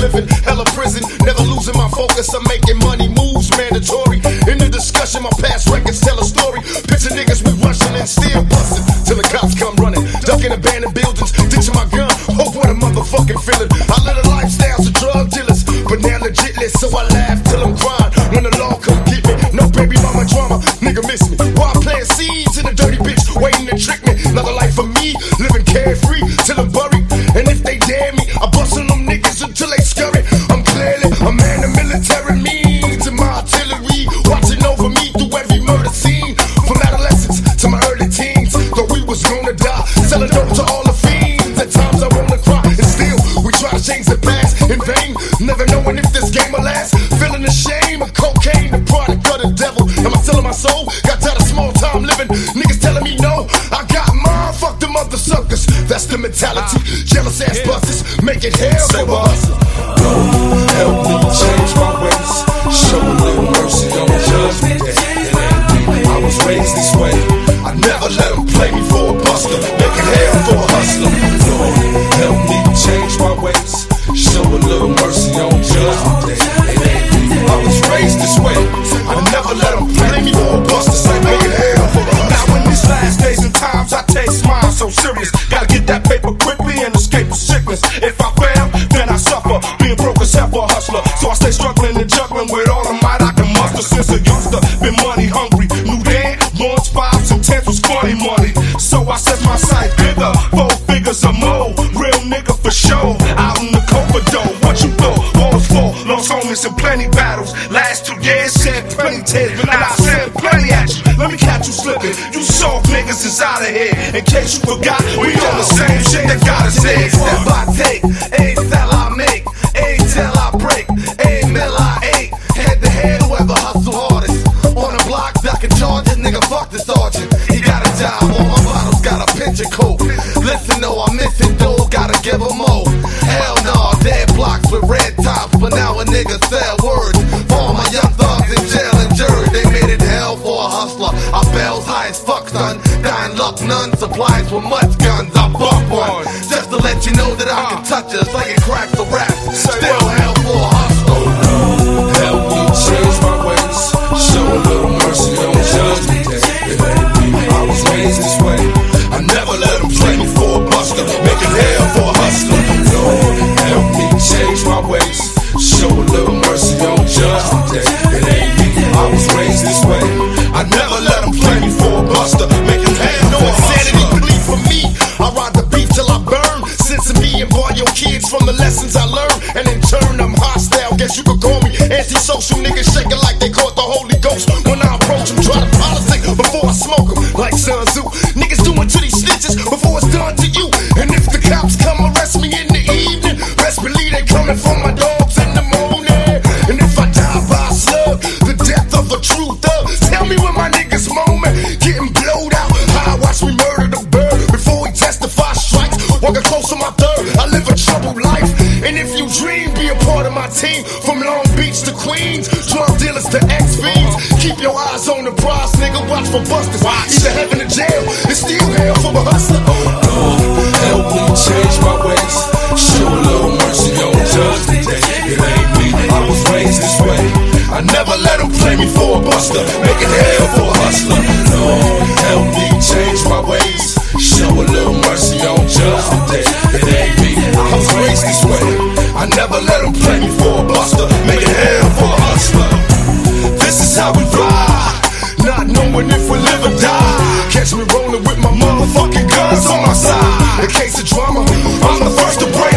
living hella prison, never losing my focus. I'm making money moves mandatory. In the discussion, my past records tell a story. Picture niggas we rushing and still busting till the cops come running, ducking abandoned buildings, ditching my gun. Hope what a motherfucking feeling. I live a lifestyle to drug dealers, but now legitless, so I laugh till I'm crying when the law come get me. No baby mama drama, nigga miss me. While playing seeds in a dirty bitch, waiting to trick me. Another life for me, living carefree till I'm buried. And if they dare me, I bust on them niggas until they scurry. I'm clearly a man of military means, and my artillery watching over me through every murder scene. From adolescence to my early teens, thought we was gonna die, selling dope to all the fiends. At times I wanna cry, and still we try to change the past in vain, never knowing if this game will last. Feeling the shame of cocaine, the product of the devil. Am I selling my soul? Got tired of small time living. Niggas telling me no, I got mine. Fuck them other suckers. That's the mentality. Jealous ass busters make it hell for us. Lord, help me change my ways. Show a little mercy, don't judge me. I was raised this way. I never let them play me for a buster. Make it hell for a hustler. Lord, help me change my ways. Show a little mercy, don't judge me. I was raised this way. I never let them play me for a buster. Say make it hell for a hustler. Now in these last days and times, I take mine so serious. Gotta get that paper quickly and escape the sickness. If I fail, then I suffer. Being broke is hell for a hustler. So I stay struggling and juggling with all the might I can muster. Since a youngster, been money hungry. New dad, launch 5s and 10s was funny money. So I set my sights bigger, 4 figures or more. Real nigga for sure. Out in the Coverdale, what you thought? Walls fall, lost homies and plenty battles. Last 2 years, shed plenty tears, but now I send plenty at you. Let me catch you slipping. You soft niggas is out of here. In case you forgot, we on the same shit that got us here. Step I take, a cell I make, a till I break, a mill I ate. Head to head, whoever hustle hardest. On the block, ducking charges, nigga, fuck the sergeant. He got a job, all my bottles got a pinch of coke. Listen, no, I'm missing dough, gotta give them more. Hell no, dead blocks with red tops, but now a nigga sell words. For all my young thugs in jail and jury, they made it hell for a hustler. I bells high as fuck, son. Dying luck, none supplies with much guns. I buck one, just to let you know that I can touch us like it cracks the rap. Still hell for a hustler. Help me change my ways. Show a little mercy, don't judge me. I was raised this way. I never let them play me for a buster. Make it hell for a hustler. Lord, help me change my ways. Show a little mercy, don't judge me. It ain't me. I was raised this way. I never let them play me for a buster. Make it hell No for a insanity hustler. plea for me. I ride the beat till I burn. Sense of me and boy your kids from the lessons I learned. And in turn I'm hostile. Guess you could call me antisocial. Niggas shaking like they caught the Holy Ghost. When I approach them, try to politic before I smoke them. Like Sun Tzu. Niggas doing to these snitches before it's done to you. And if the cops come arrest me in the evening, best believe they coming for my dogs in the morning. And if I die by a slug, the death of a true thug. Tell me when my niggas moment getting blowed out. How I watch me murder the bird before he testify strikes. Walking close to my third, I live a troubled life. And if you dream, be a part of my team. From Long Beach to Queens, drug dealers to ex-fiends. Keep your eyes on the prize, nigga, watch for busters. Either heaven or jail, it's still hell for a hustler. Help me change my ways. Show a little mercy, don't judge me. It ain't me. I was raised this way. I never let them play me for a buster. Make it hell for a hustler. Lord, help me change my ways. Show a little mercy, don't judge me. It ain't me. I was raised this way. I never let them play me for a buster. Make it hell for a hustler. This is how we ride, Not knowing if we live or die. Catch me rolling with my motherfucking guns on my side. In case of drama, I'm the first to break